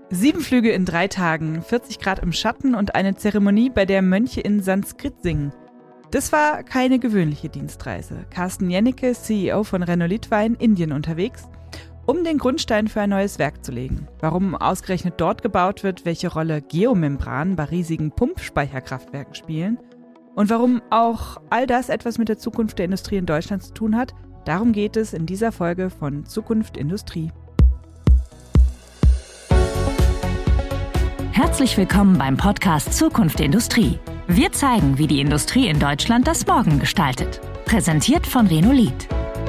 7 Flüge in 3 Tagen, 40 Grad im Schatten und eine Zeremonie, bei der Mönche in Sanskrit singen. Das war keine gewöhnliche Dienstreise. Carsten Jennecke, CEO von Renolith, war in Indien unterwegs, um den Grundstein für ein neues Werk zu legen. Warum ausgerechnet dort gebaut wird, welche Rolle Geomembranen bei riesigen Pumpspeicherkraftwerken spielen und warum auch all das etwas mit der Zukunft der Industrie in Deutschland zu tun hat, darum geht es in dieser Folge von Zukunft Industrie. Herzlich willkommen beim Podcast Zukunft Industrie. Wir zeigen, wie die Industrie in Deutschland das Morgen gestaltet. Präsentiert von Renolith.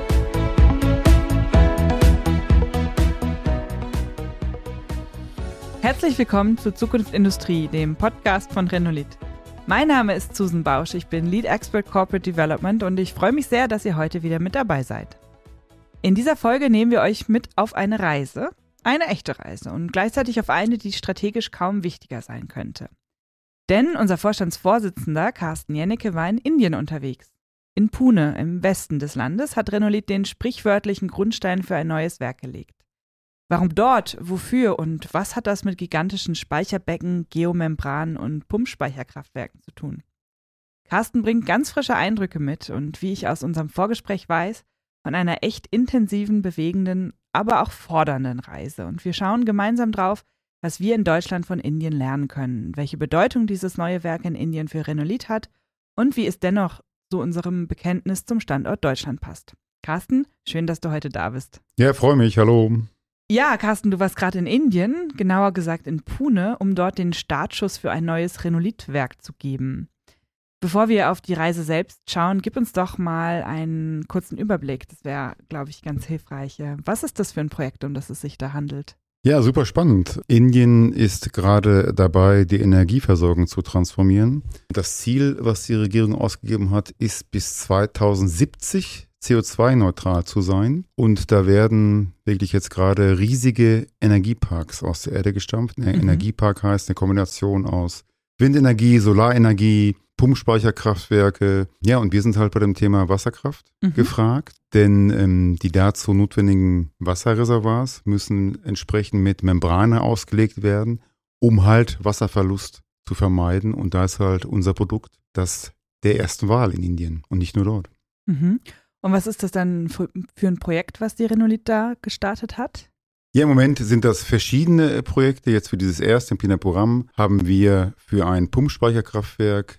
Herzlich willkommen zu Zukunft Industrie, dem Podcast von Renolith. Mein Name ist Susan Bausch, ich bin Lead Expert Corporate Development und ich freue mich sehr, dass ihr heute wieder mit dabei seid. In dieser Folge nehmen wir euch mit auf eine Reise, eine echte Reise und gleichzeitig auf eine, die strategisch kaum wichtiger sein könnte. Denn unser Vorstandsvorsitzender Carsten Jennecke war in Indien unterwegs. In Pune, im Westen des Landes, hat Renolith den sprichwörtlichen Grundstein für ein neues Werk gelegt. Warum dort, wofür und was hat das mit gigantischen Speicherbecken, Geomembranen und Pumpspeicherkraftwerken zu tun? Carsten bringt ganz frische Eindrücke mit und wie ich aus unserem Vorgespräch weiß, von einer echt intensiven, bewegenden, aber auch fordernden Reise. Und wir schauen gemeinsam drauf, was wir in Deutschland von Indien lernen können, welche Bedeutung dieses neue Werk in Indien für Renolith hat und wie es dennoch zu unserem Bekenntnis zum Standort Deutschland passt. Carsten, schön, dass du heute da bist. Ja, freue mich, hallo. Ja, Carsten, du warst gerade in Indien, genauer gesagt in Pune, um dort den Startschuss für ein neues Renolith-Werk zu geben. Bevor wir auf die Reise selbst schauen, gib uns doch mal einen kurzen Überblick. Das wäre, glaube ich, ganz hilfreich. Was ist das für ein Projekt, um das es sich da handelt? Ja, super spannend. Indien ist gerade dabei, die Energieversorgung zu transformieren. Das Ziel, was die Regierung ausgegeben hat, ist bis 2070 CO2-neutral zu sein. Und da werden wirklich jetzt gerade riesige Energieparks aus der Erde gestampft. Ein Energiepark heißt eine Kombination aus Windenergie, Solarenergie, Pumpspeicherkraftwerke. Ja, und wir sind halt bei dem Thema Wasserkraft gefragt, denn die dazu notwendigen Wasserreservoirs müssen entsprechend mit Membrane ausgelegt werden, um halt Wasserverlust zu vermeiden. Und da ist halt unser Produkt das der ersten Wahl in Indien und nicht nur dort. Mhm. Und was ist das dann für ein Projekt, was die Renolith da gestartet hat? Ja, im Moment sind das verschiedene Projekte. Jetzt für dieses erste im Pinapuram haben wir für ein Pumpspeicherkraftwerk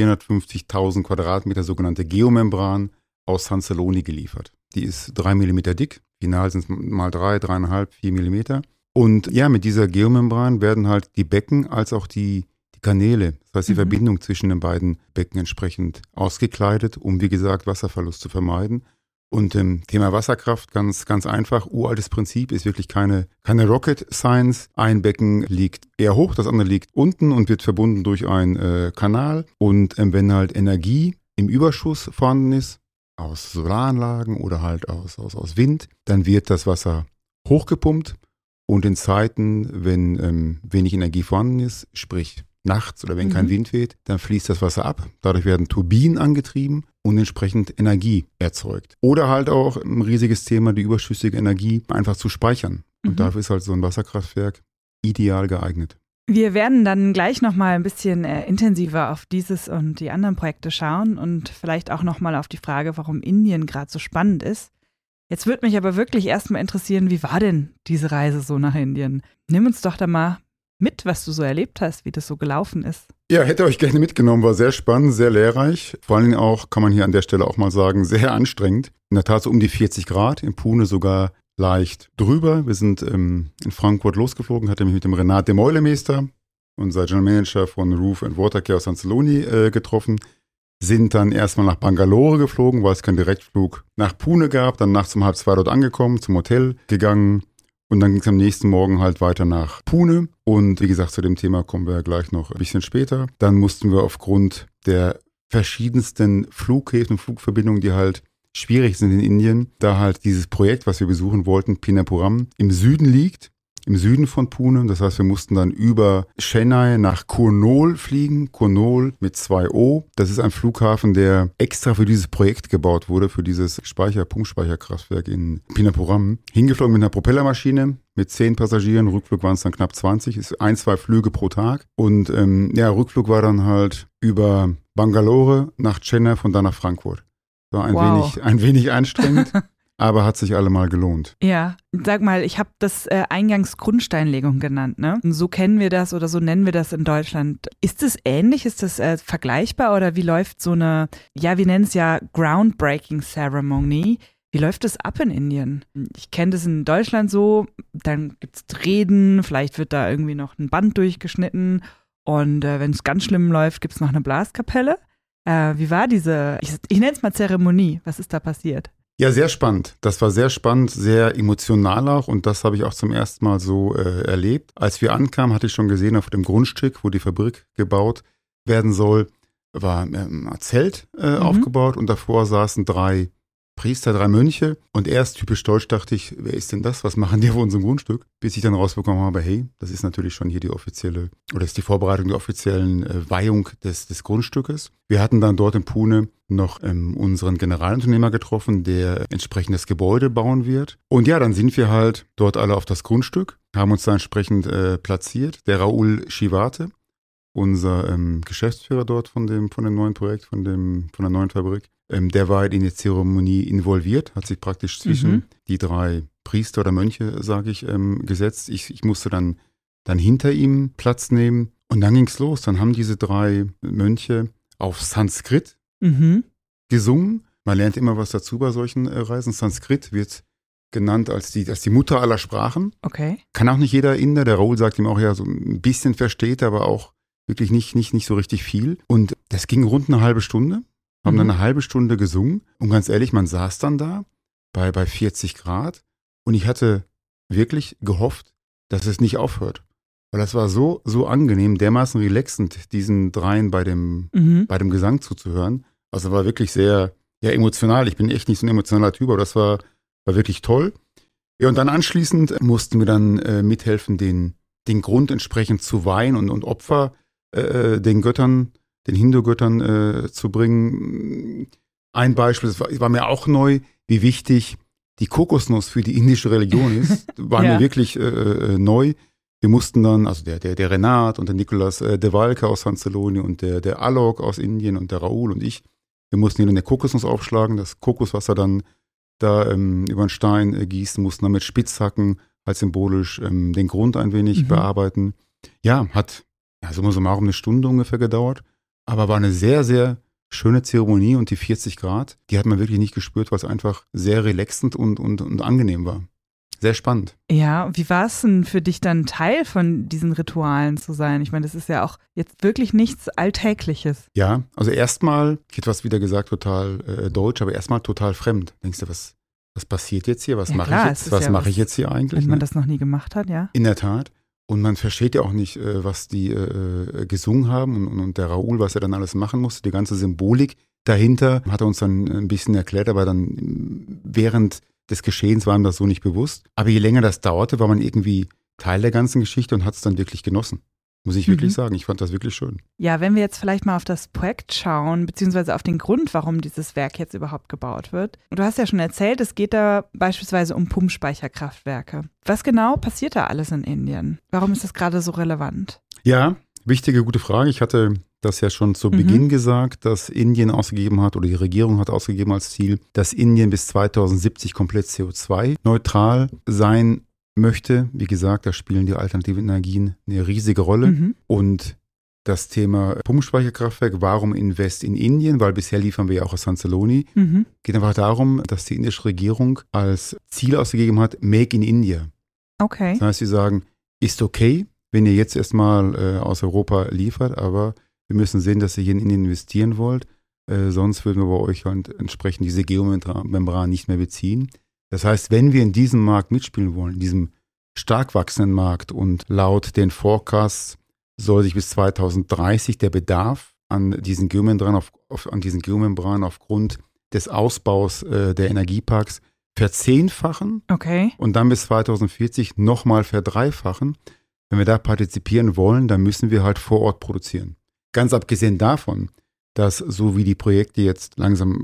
450.000 Quadratmeter sogenannte Geomembran aus Sansaloni geliefert. Die ist 3 mm dick, final sind es mal 3,5, 4 mm. Und ja, mit dieser Geomembran werden halt die Becken als auch die Kanäle, das heißt die Verbindung zwischen den beiden Becken entsprechend ausgekleidet, um wie gesagt Wasserverlust zu vermeiden. Und Thema Wasserkraft, ganz einfach, uraltes Prinzip, ist wirklich keine Rocket Science. Ein Becken liegt eher hoch, das andere liegt unten und wird verbunden durch einen Kanal. Und wenn halt Energie im Überschuss vorhanden ist, aus Solaranlagen oder halt aus Wind, dann wird das Wasser hochgepumpt. Und in Zeiten, wenn wenig Energie vorhanden ist, sprich nachts oder wenn kein Wind weht, dann fließt das Wasser ab. Dadurch werden Turbinen angetrieben und entsprechend Energie erzeugt. Oder halt auch ein riesiges Thema, die überschüssige Energie einfach zu speichern. Und dafür ist halt so ein Wasserkraftwerk ideal geeignet. Wir werden dann gleich nochmal ein bisschen intensiver auf dieses und die anderen Projekte schauen und vielleicht auch nochmal auf die Frage, warum Indien gerade so spannend ist. Jetzt würde mich aber wirklich erstmal interessieren, wie war denn diese Reise so nach Indien? Nimm uns doch da mal mit, was du so erlebt hast, wie das so gelaufen ist. Ja, hätte euch gerne mitgenommen, war sehr spannend, sehr lehrreich. Vor allen Dingen auch, kann man hier an der Stelle auch mal sagen, sehr anstrengend. In der Tat so um die 40 Grad, in Pune sogar leicht drüber. Wir sind in Frankfurt losgeflogen, hatte mich mit dem Renat de Meulemeester, unser General Manager von Roof and Watercare aus Sansaloni getroffen. Sind dann erstmal nach Bangalore geflogen, weil es keinen Direktflug nach Pune gab. Dann nachts um 1:30 dort angekommen, zum Hotel gegangen. Und dann ging es am nächsten Morgen halt weiter nach Pune. Und wie gesagt, zu dem Thema kommen wir gleich noch ein bisschen später. Dann mussten wir aufgrund der verschiedensten Flughäfen, Flugverbindungen, die halt schwierig sind in Indien, da halt dieses Projekt, was wir besuchen wollten, Pinapuram, im Süden liegt, im Süden von Pune. Das heißt, wir mussten dann über Chennai nach Kurnool fliegen. Kurnool mit 2 O. Das ist ein Flughafen, der extra für dieses Projekt gebaut wurde, für dieses Pumpspeicherkraftwerk in Pinapuram. Hingeflogen mit einer Propellermaschine mit 10 Passagieren. Rückflug waren es dann knapp 20. Ist 1-2 Flüge pro Tag. Und Rückflug war dann halt über Bangalore nach Chennai, von da nach Frankfurt. War ein wenig anstrengend. Aber hat sich allemal gelohnt. Ja, sag mal, ich habe das eingangs Grundsteinlegung genannt, ne? Und so kennen wir das oder so nennen wir das in Deutschland. Ist das ähnlich? Ist das vergleichbar oder wie läuft so eine, ja, wir nennen es ja Groundbreaking Ceremony? Wie läuft das ab in Indien? Ich kenne das in Deutschland so, dann gibt es Reden, vielleicht wird da irgendwie noch ein Band durchgeschnitten und wenn es ganz schlimm läuft, gibt es noch eine Blaskapelle. Wie war diese, ich nenne es mal Zeremonie, was ist da passiert? Ja, sehr spannend. Das war sehr spannend, sehr emotional auch und das habe ich auch zum ersten Mal so erlebt. Als wir ankamen, hatte ich schon gesehen, auf dem Grundstück, wo die Fabrik gebaut werden soll, war ein Zelt aufgebaut und davor saßen 3 Priester, 3 Mönche und erst typisch deutsch dachte ich, wer ist denn das? Was machen die auf unserem Grundstück? Bis ich dann rausbekommen habe, hey, das ist natürlich schon hier die offizielle, oder ist die Vorbereitung der offiziellen Weihung des Grundstückes. Wir hatten dann dort in Pune noch unseren Generalunternehmer getroffen, der entsprechend das Gebäude bauen wird. Und ja, dann sind wir halt dort alle auf das Grundstück, haben uns da entsprechend platziert. Der Rahul Shivate, unser Geschäftsführer dort von dem neuen Projekt, von der neuen Fabrik, der war in die Zeremonie involviert, hat sich praktisch zwischen die 3 Priester oder Mönche, sage ich, gesetzt. Ich musste dann hinter ihm Platz nehmen und dann ging's los. Dann haben diese 3 Mönche auf Sanskrit gesungen. Man lernt immer was dazu bei solchen Reisen. Sanskrit wird genannt als die Mutter aller Sprachen. Okay. Kann auch nicht jeder Inder. Der Rahul sagt ihm auch, ja, so ein bisschen versteht, aber auch wirklich nicht so richtig viel. Und das ging rund eine halbe Stunde. Haben dann eine halbe Stunde gesungen. Und ganz ehrlich, man saß dann da bei 40 Grad. Und ich hatte wirklich gehofft, dass es nicht aufhört. Weil das war so angenehm, dermaßen relaxend, diesen 3 bei dem Gesang zuzuhören. Also war wirklich sehr emotional. Ich bin echt nicht so ein emotionaler Typ, aber das war wirklich toll. Ja, und dann anschließend mussten wir dann mithelfen, den Grund entsprechend zu weihen und Opfer den Göttern, den Hindu-Göttern zu bringen. Ein Beispiel, das war mir auch neu, wie wichtig die Kokosnuss für die indische Religion ist, war mir wirklich neu. Wir mussten dann, also der Renat und der Nicholas Devalka aus Hansaloni und der Alok aus Indien und der Rahul und ich, wir mussten hier eine Kokosnuss aufschlagen, das Kokoswasser dann da über den Stein gießen, mussten dann mit Spitzhacken halt symbolisch den Grund ein wenig bearbeiten. Ja, hat summa summarum eine Stunde ungefähr gedauert, aber war eine sehr, sehr schöne Zeremonie und die 40 Grad, die hat man wirklich nicht gespürt, weil es einfach sehr relaxend und angenehm war. Sehr spannend. Ja, wie war es denn für dich dann Teil von diesen Ritualen zu sein? Ich meine, das ist ja auch jetzt wirklich nichts Alltägliches. Ja, also erstmal, etwas wieder gesagt, total deutsch, aber erstmal total fremd. Denkst du, was passiert jetzt hier? Was mache ich jetzt? Was mache ich jetzt hier eigentlich? Wenn man das noch nie gemacht hat, ja. In der Tat. Und man versteht ja auch nicht, was die gesungen haben und der Rahul, was er dann alles machen musste. Die ganze Symbolik dahinter hat er uns dann ein bisschen erklärt, aber dann während des Geschehens war ihm das so nicht bewusst. Aber je länger das dauerte, war man irgendwie Teil der ganzen Geschichte und hat es dann wirklich genossen. Muss ich wirklich sagen. Ich fand das wirklich schön. Ja, wenn wir jetzt vielleicht mal auf das Projekt schauen, beziehungsweise auf den Grund, warum dieses Werk jetzt überhaupt gebaut wird. Du hast ja schon erzählt, es geht da beispielsweise um Pumpspeicherkraftwerke. Was genau passiert da alles in Indien? Warum ist das gerade so relevant? Ja, wichtige, gute Frage. Ich hatte das ja schon zu Beginn gesagt, dass Indien ausgegeben hat oder die Regierung hat ausgegeben als Ziel, dass Indien bis 2070 komplett CO2-neutral sein möchte. Wie gesagt, da spielen die alternativen Energien eine riesige Rolle. Und das Thema Pumpspeicherkraftwerk, warum Invest in Indien? Weil bisher liefern wir ja auch aus Hansaloni. Geht einfach darum, dass die indische Regierung als Ziel ausgegeben hat, Make in India. Okay. Das heißt, sie sagen, ist okay, wenn ihr jetzt erstmal aus Europa liefert, aber wir müssen sehen, dass ihr hier in Indien investieren wollt. Sonst würden wir bei euch halt entsprechend diese Geomembran nicht mehr beziehen. Das heißt, wenn wir in diesem Markt mitspielen wollen, in diesem stark wachsenden Markt und laut den Forecasts soll sich bis 2030 der Bedarf an diesen Geomembranen aufgrund des Ausbaus der Energieparks verzehnfachen und dann bis 2040 nochmal verdreifachen. Wenn wir da partizipieren wollen, dann müssen wir halt vor Ort produzieren. Ganz abgesehen davon, dass so wie die Projekte jetzt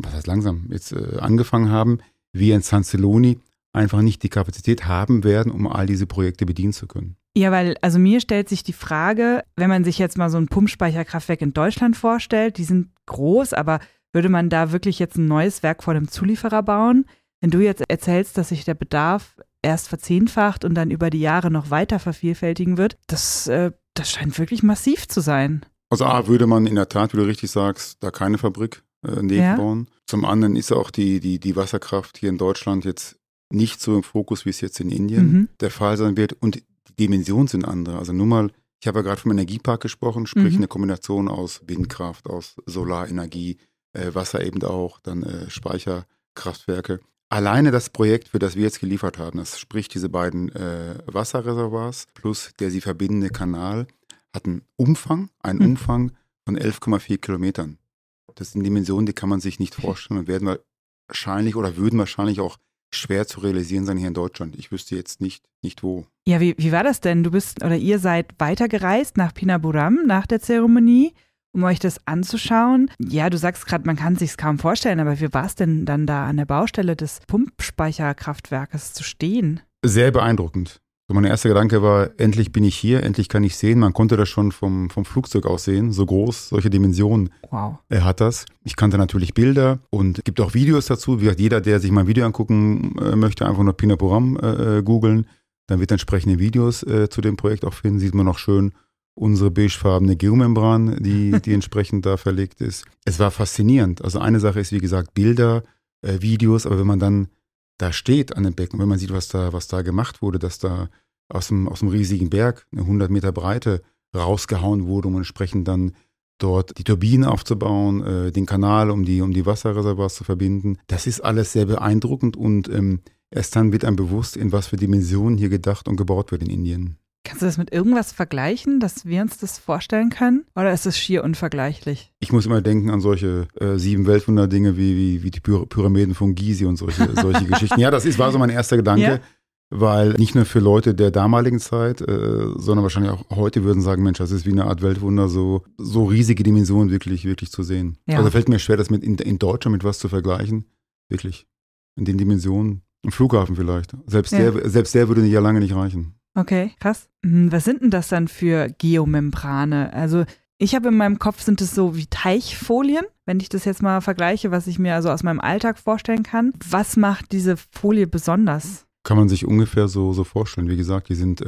angefangen haben, wir in San Celoni einfach nicht die Kapazität haben werden, um all diese Projekte bedienen zu können. Ja, weil mir stellt sich die Frage, wenn man sich jetzt mal so ein Pumpspeicherkraftwerk in Deutschland vorstellt, die sind groß, aber würde man da wirklich jetzt ein neues Werk vor dem Zulieferer bauen? Wenn du jetzt erzählst, dass sich der Bedarf erst verzehnfacht und dann über die Jahre noch weiter vervielfältigen wird, das scheint wirklich massiv zu sein. Also würde man in der Tat, wie du richtig sagst, da keine Fabrik nebenbauen. Ja. Zum anderen ist auch die Wasserkraft hier in Deutschland jetzt nicht so im Fokus, wie es jetzt in Indien der Fall sein wird. Und die Dimensionen sind andere. Also nur mal, ich habe ja gerade vom Energiepark gesprochen, sprich eine Kombination aus Windkraft, aus Solarenergie, Wasser eben auch, dann Speicherkraftwerke. Alleine das Projekt, für das wir jetzt geliefert haben, das spricht diese beiden Wasserreservoirs plus der sie verbindende Kanal, hat einen Umfang von 11,4 Kilometern. Das sind Dimensionen, die kann man sich nicht vorstellen und würden wahrscheinlich auch schwer zu realisieren sein hier in Deutschland. Ich wüsste jetzt nicht wo. Ja, wie war das denn? Ihr seid weitergereist nach Pinaburam nach der Zeremonie, um euch das anzuschauen. Ja, du sagst gerade, man kann es sich kaum vorstellen, aber wie war es denn dann da an der Baustelle des Pumpspeicherkraftwerkes zu stehen? Sehr beeindruckend. So mein erster Gedanke war, endlich bin ich hier, endlich kann ich sehen. Man konnte das schon vom Flugzeug aus sehen, so groß, solche Dimensionen hat das. Ich kannte natürlich Bilder und es gibt auch Videos dazu. Wie gesagt, jeder, der sich mal ein Video angucken möchte, einfach nur Pinaburam googeln. Dann wird entsprechende Videos zu dem Projekt auch finden. Sieht man noch schön unsere beigefarbene Geomembran, die entsprechend da verlegt ist. Es war faszinierend. Also eine Sache ist, wie gesagt, Bilder, Videos, aber wenn man dann da steht an dem Becken, wenn man sieht, was da gemacht wurde, dass da aus dem riesigen Berg eine 100 Meter Breite rausgehauen wurde, um entsprechend dann dort die Turbine aufzubauen, den Kanal, um die Wasserreservoirs zu verbinden. Das ist alles sehr beeindruckend und erst dann wird einem bewusst, in was für Dimensionen hier gedacht und gebaut wird in Indien. Kannst du das mit irgendwas vergleichen, dass wir uns das vorstellen können? Oder ist es schier unvergleichlich? Ich muss immer denken an solche 7 Weltwunder-Dinge wie die Pyramiden von Gizeh und solche Geschichten. Ja, war so mein erster Gedanke, weil nicht nur für Leute der damaligen Zeit, sondern wahrscheinlich auch heute würden sagen, Mensch, das ist wie eine Art Weltwunder, so riesige Dimensionen wirklich zu sehen. Ja. Also fällt mir schwer, das in Deutschland mit was zu vergleichen. Wirklich. In den Dimensionen. Ein Flughafen vielleicht. Selbst der würde ja lange nicht reichen. Okay, krass. Was sind denn das dann für Geomembrane? Also ich habe in meinem Kopf, sind es so wie Teichfolien, wenn ich das jetzt mal vergleiche, was ich mir also aus meinem Alltag vorstellen kann. Was macht diese Folie besonders? Kann man sich ungefähr so vorstellen. Wie gesagt, das sind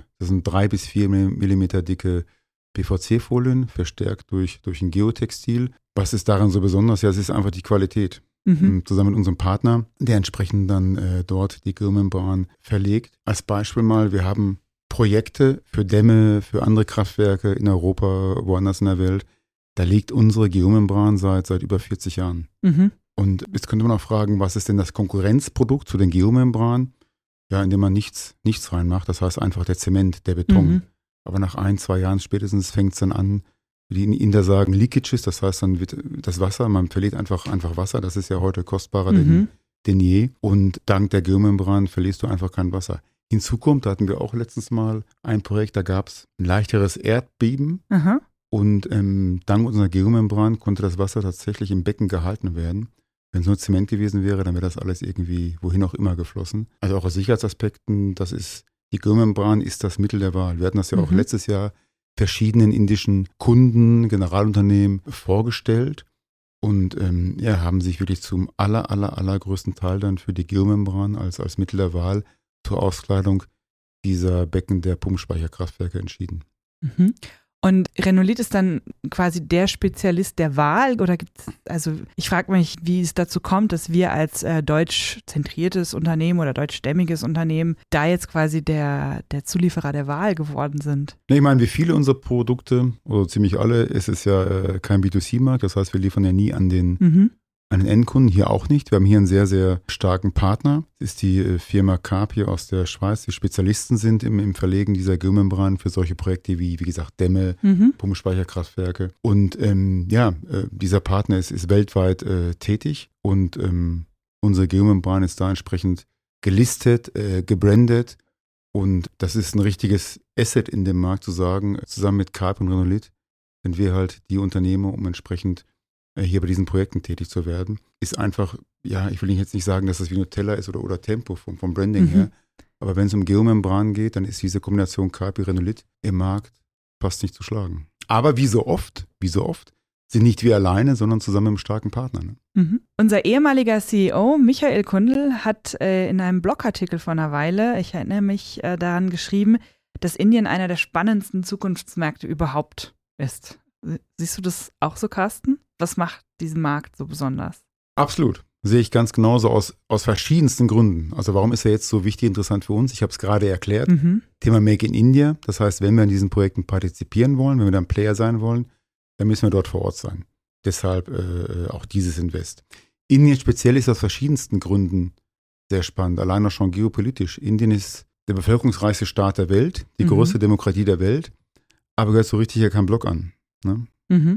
3 bis 4 Millimeter dicke PVC-Folien, verstärkt durch ein Geotextil. Was ist daran so besonders? Ja, es ist einfach die Qualität. Zusammen mit unserem Partner, der entsprechend dann dort die Geomembran verlegt. Als Beispiel mal, wir haben Projekte für Dämme, für andere Kraftwerke in Europa, woanders in der Welt. Da liegt unsere Geomembran seit über 40 Jahren. Und jetzt könnte man auch fragen, was ist denn das Konkurrenzprodukt zu den Geomembranen? Ja, indem man nichts reinmacht. Das heißt einfach der Zement, der Beton. Aber nach 1-2 Jahren spätestens fängt es dann an, wie die Inder sagen, Leakages, das heißt, dann wird das Wasser, man verliert einfach Wasser, das ist ja heute kostbarer denn je. Und dank der Geomembran verlierst du einfach kein Wasser. Hinzu kommt, da hatten wir auch letztens mal ein Projekt, da gab es ein leichteres Erdbeben. Und dank unserer Geomembran konnte das Wasser tatsächlich im Becken gehalten werden. Wenn es nur Zement gewesen wäre, dann wäre das alles irgendwie wohin auch immer geflossen. Also auch aus Sicherheitsaspekten, die Geomembran ist das Mittel der Wahl. Wir hatten das ja auch letztes Jahr verschiedenen indischen Kunden, Generalunternehmen vorgestellt und haben sich wirklich zum allergrößten Teil dann für die Geomembran als Mittel der Wahl zur Auskleidung dieser Becken der Pumpspeicherkraftwerke entschieden. Und Renolit ist dann quasi der Spezialist der Wahl oder ich frage mich, wie es dazu kommt, dass wir als deutsch-zentriertes Unternehmen oder deutschstämmiges Unternehmen da jetzt quasi der Zulieferer der Wahl geworden sind. Ich meine, wie viele unserer Produkte, oder ziemlich alle, ist es ja kein B2C-Markt, das heißt, wir liefern ja nie an den Endkunden, hier auch nicht. Wir haben hier einen sehr, sehr starken Partner. Das ist die Firma Carpier aus der Schweiz, die Spezialisten sind im Verlegen dieser Geomembran für solche Projekte wie gesagt, Dämme, Pumpspeicherkraftwerke. Und dieser Partner ist weltweit tätig und Unsere Geomembran ist da entsprechend gelistet, gebrandet und das ist ein richtiges Asset in dem Markt zu sagen, zusammen mit Carp und Renolit sind wir halt die Unternehmer, um entsprechend hier bei diesen Projekten tätig zu werden. Ist einfach, ja, ich will jetzt nicht sagen, dass das wie Nutella ist oder Tempo vom Branding her, aber wenn es um Geomembran geht, dann ist diese Kombination Carp und Renolit im Markt fast nicht zu schlagen. Aber wie so oft, sind nicht wir alleine, sondern zusammen mit einem starken Partner. Ne? Mhm. Unser ehemaliger CEO Michael Kundl hat in einem Blogartikel vor einer Weile, ich erinnere mich daran, geschrieben, dass Indien einer der spannendsten Zukunftsmärkte überhaupt ist. Siehst du das auch so, Carsten? Was macht diesen Markt so besonders? Absolut. Sehe ich ganz genauso aus verschiedensten Gründen. Also warum ist er jetzt so wichtig, interessant für uns? Ich habe es gerade erklärt. Thema Make in India. Das heißt, wenn wir an diesen Projekten partizipieren wollen, wenn wir dann Player sein wollen, dann müssen wir dort vor Ort sein. Deshalb auch dieses Invest. Indien speziell ist aus verschiedensten Gründen sehr spannend. Allein auch schon geopolitisch. Indien ist der bevölkerungsreichste Staat der Welt, die größte Demokratie der Welt, aber gehört so richtig ja kein Block an. Ne?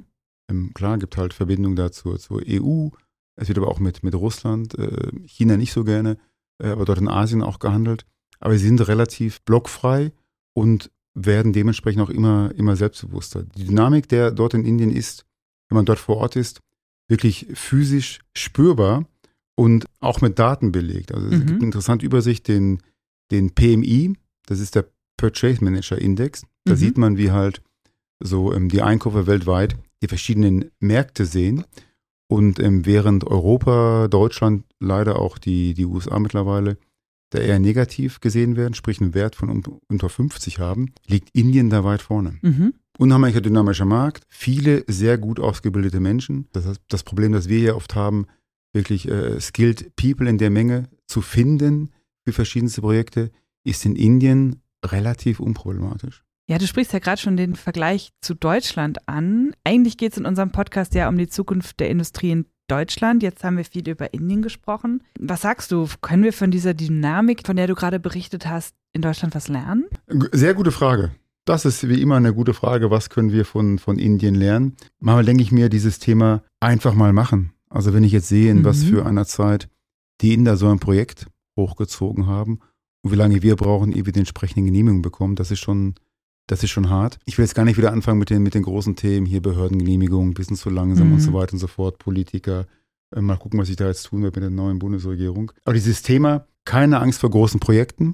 Klar, gibt halt Verbindungen dazu zur EU. Es wird aber auch mit Russland, China nicht so gerne, aber dort in Asien auch gehandelt. Aber sie sind relativ blockfrei und werden dementsprechend auch immer selbstbewusster. Die Dynamik, der dort in Indien ist, wenn man dort vor Ort ist, wirklich physisch spürbar und auch mit Daten belegt. Also es gibt eine interessante Übersicht, den PMI, das ist der Purchase Manager Index. Da sieht man, wie halt so die Einkäufer weltweit die verschiedenen Märkte sehen. Und während Europa, Deutschland, leider auch die USA mittlerweile, da eher negativ gesehen werden, sprich einen Wert von unter 50 haben, liegt Indien da weit vorne. Unheimlicher dynamischer Markt, viele sehr gut ausgebildete Menschen. Das heißt, das Problem, das wir hier oft haben, wirklich skilled people in der Menge zu finden für verschiedenste Projekte, ist in Indien relativ unproblematisch. Ja, du sprichst ja gerade schon den Vergleich zu Deutschland an. Eigentlich geht es in unserem Podcast ja um die Zukunft der Industrie in Deutschland. Jetzt haben wir viel über Indien gesprochen. Was sagst du? Können wir von dieser Dynamik, von der du gerade berichtet hast, in Deutschland was lernen? Sehr gute Frage. Das ist wie immer eine gute Frage. Was können wir von Indien lernen? Manchmal denke ich mir, dieses Thema einfach mal machen. Also wenn ich jetzt sehe, in was für einer Zeit die Inder so ein Projekt hochgezogen haben und wie lange wir brauchen, ehe wir die entsprechenden Genehmigungen bekommen, das ist schon hart. Ich will jetzt gar nicht wieder anfangen mit den großen Themen, hier Behördengenehmigungen, bisschen zu langsam und so weiter und so fort, Politiker. Mal gucken, was ich da jetzt tun werde mit der neuen Bundesregierung. Aber dieses Thema, keine Angst vor großen Projekten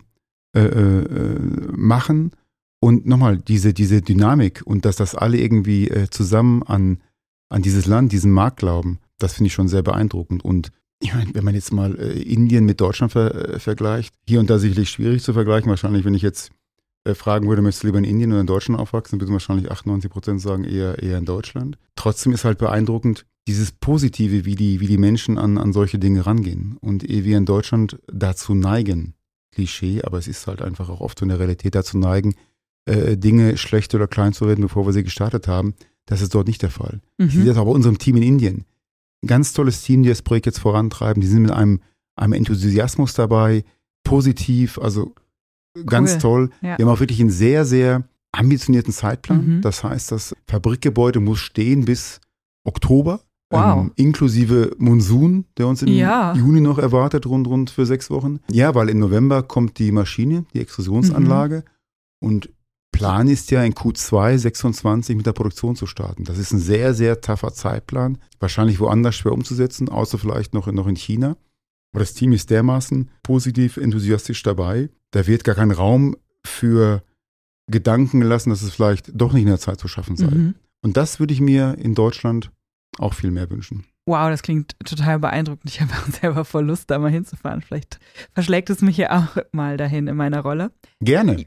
machen und nochmal diese Dynamik und dass das alle irgendwie zusammen an dieses Land, diesen Markt glauben, das finde ich schon sehr beeindruckend. Und ich meine, wenn man jetzt mal Indien mit Deutschland vergleicht, hier und da sicherlich schwierig zu vergleichen, wahrscheinlich, wenn ich jetzt fragen würde, möchtest du lieber in Indien oder in Deutschland aufwachsen, würden wahrscheinlich 98% sagen, eher in Deutschland. Trotzdem ist halt beeindruckend, dieses Positive, wie die Menschen an solche Dinge rangehen. Und ehe wir in Deutschland dazu neigen, Klischee, aber es ist halt einfach auch oft so in der Realität dazu neigen, Dinge schlecht oder klein zu reden, bevor wir sie gestartet haben, das ist dort nicht der Fall. Ich sehe das auch bei unserem Team in Indien. Ein ganz tolles Team, die das Projekt jetzt vorantreiben, die sind mit einem Enthusiasmus dabei, positiv, also ganz toll. Ja. Wir haben auch wirklich einen sehr, sehr ambitionierten Zeitplan. Das heißt, das Fabrikgebäude muss stehen bis Oktober, inklusive Monsun, der uns im Juni noch erwartet, rund für 6 Wochen. Ja, weil im November kommt die Maschine, die Extrusionsanlage und Plan ist ja in Q2 26 mit der Produktion zu starten. Das ist ein sehr, sehr tougher Zeitplan. Wahrscheinlich woanders schwer umzusetzen, außer vielleicht noch in China. Aber das Team ist dermaßen positiv, enthusiastisch dabei. Da wird gar kein Raum für Gedanken gelassen, dass es vielleicht doch nicht in der Zeit zu schaffen sei. Und das würde ich mir in Deutschland auch viel mehr wünschen. Wow, das klingt total beeindruckend. Ich habe auch selber voll Lust, da mal hinzufahren. Vielleicht verschlägt es mich ja auch mal dahin in meiner Rolle. Gerne.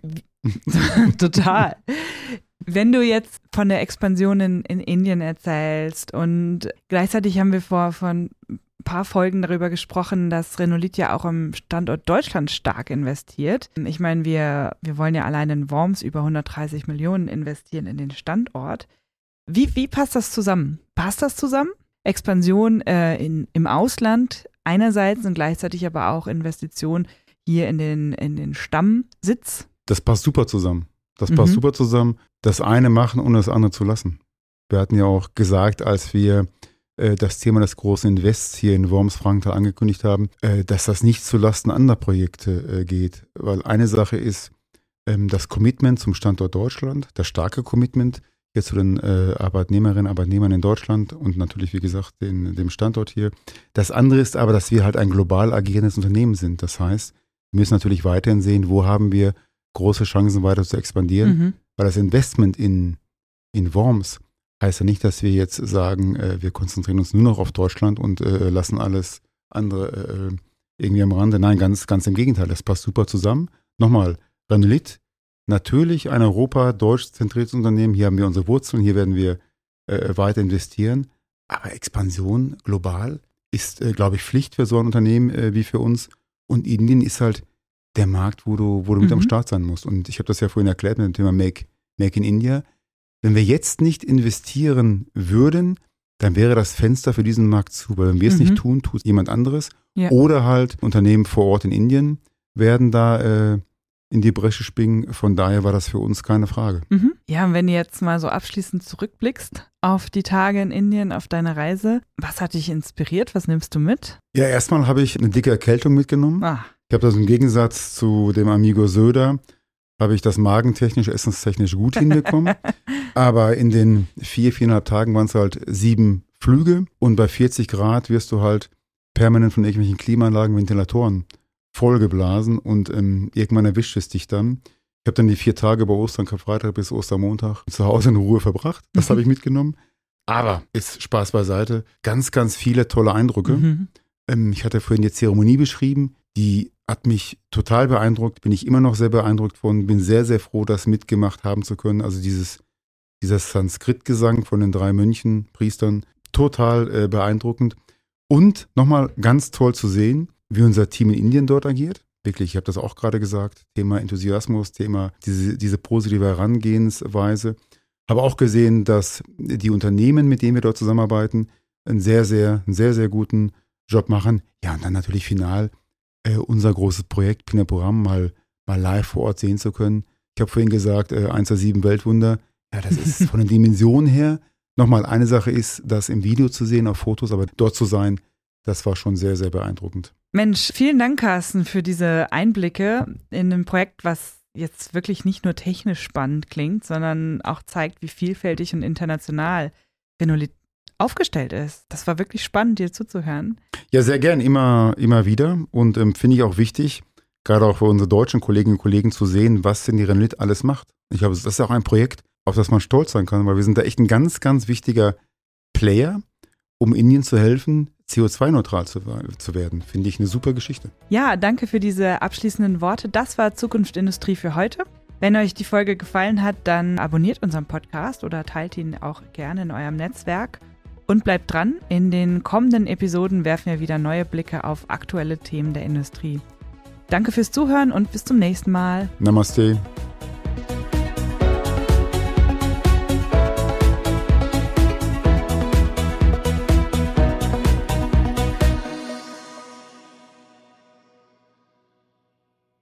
Total. Wenn du jetzt von der Expansion in Indien erzählst und gleichzeitig haben wir vor ein paar Folgen darüber gesprochen, dass Renolit ja auch im Standort Deutschland stark investiert. Ich meine, wir wollen ja allein in Worms über 130 Millionen investieren in den Standort. Wie passt das zusammen? Passt das zusammen? Expansion im Ausland einerseits und gleichzeitig aber auch Investition hier in den Stammsitz? Das passt super zusammen. Das eine machen, ohne das andere zu lassen. Wir hatten ja auch gesagt, als wir das Thema des großen Invests hier in Worms-Frankenthal angekündigt haben, dass das nicht zulasten anderer Projekte geht. Weil eine Sache ist das Commitment zum Standort Deutschland, das starke Commitment hier zu den Arbeitnehmerinnen und Arbeitnehmern in Deutschland und natürlich, wie gesagt, dem Standort hier. Das andere ist aber, dass wir halt ein global agierendes Unternehmen sind. Das heißt, wir müssen natürlich weiterhin sehen, wo haben wir große Chancen weiter zu expandieren, weil das Investment in Worms heißt ja nicht, dass wir jetzt sagen, wir konzentrieren uns nur noch auf Deutschland und lassen alles andere irgendwie am Rande. Nein, ganz im Gegenteil, das passt super zusammen. Nochmal, Renolit, natürlich ein deutsch zentriertes Unternehmen, hier haben wir unsere Wurzeln, hier werden wir weiter investieren, aber Expansion global ist, glaube ich, Pflicht für so ein Unternehmen wie für uns. Und Indien ist halt der Markt, wo du mit am Start sein musst. Und ich habe das ja vorhin erklärt mit dem Thema Make in India. Wenn wir jetzt nicht investieren würden, dann wäre das Fenster für diesen Markt zu. Weil wenn wir es nicht tun, tut es jemand anderes. Ja. Oder halt Unternehmen vor Ort in Indien werden da in die Bresche springen. Von daher war das für uns keine Frage. Ja, und wenn du jetzt mal so abschließend zurückblickst auf die Tage in Indien, auf deine Reise, was hat dich inspiriert? Was nimmst du mit? Ja, erstmal habe ich eine dicke Erkältung mitgenommen. Ich habe das im Gegensatz zu dem Amigo Söder, habe ich das magentechnisch, essenstechnisch gut hinbekommen. Aber in den 4,5 Tagen waren es halt 7 Flüge und bei 40 Grad wirst du halt permanent von irgendwelchen Klimaanlagen, Ventilatoren vollgeblasen und irgendwann erwischt es dich dann. Ich habe dann die 4 Tage über Ostern, Karfreitag bis Ostermontag zu Hause in Ruhe verbracht. Das habe ich mitgenommen. Aber ist Spaß beiseite. Ganz, ganz viele tolle Eindrücke. Ich hatte vorhin die Zeremonie beschrieben. Die hat mich total beeindruckt. Bin ich immer noch sehr beeindruckt von. Bin sehr, sehr froh, das mitgemacht haben zu können. Also dieser Sanskrit-Gesang von den 3 Mönchen, Priestern, total beeindruckend. Und nochmal ganz toll zu sehen, wie unser Team in Indien dort agiert. Wirklich, ich habe das auch gerade gesagt, Thema Enthusiasmus, Thema diese positive Herangehensweise. Habe auch gesehen, dass die Unternehmen, mit denen wir dort zusammenarbeiten, einen sehr, sehr guten Job machen. Ja, und dann natürlich final unser großes Projekt, Pinapuram, mal live vor Ort sehen zu können. Ich habe vorhin gesagt, 1 der 7 Weltwunder. Ja, das ist von den Dimensionen her. Nochmal, eine Sache ist, das im Video zu sehen, auf Fotos, aber dort zu sein, das war schon sehr, sehr beeindruckend. Mensch, vielen Dank, Carsten, für diese Einblicke in ein Projekt, was jetzt wirklich nicht nur technisch spannend klingt, sondern auch zeigt, wie vielfältig und international Renolit aufgestellt ist. Das war wirklich spannend, dir zuzuhören. Ja, sehr gern, immer wieder und finde ich auch wichtig, gerade auch für unsere deutschen Kolleginnen und Kollegen zu sehen, was denn die Renolit alles macht. Ich glaube, das ist auch ein Projekt, auf das man stolz sein kann, weil wir sind da echt ein ganz, ganz wichtiger Player, um Indien zu helfen, CO2-neutral zu werden. Finde ich eine super Geschichte. Ja, danke für diese abschließenden Worte. Das war Zukunft Industrie für heute. Wenn euch die Folge gefallen hat, dann abonniert unseren Podcast oder teilt ihn auch gerne in eurem Netzwerk. Und bleibt dran, in den kommenden Episoden werfen wir wieder neue Blicke auf aktuelle Themen der Industrie. Danke fürs Zuhören und bis zum nächsten Mal. Namaste.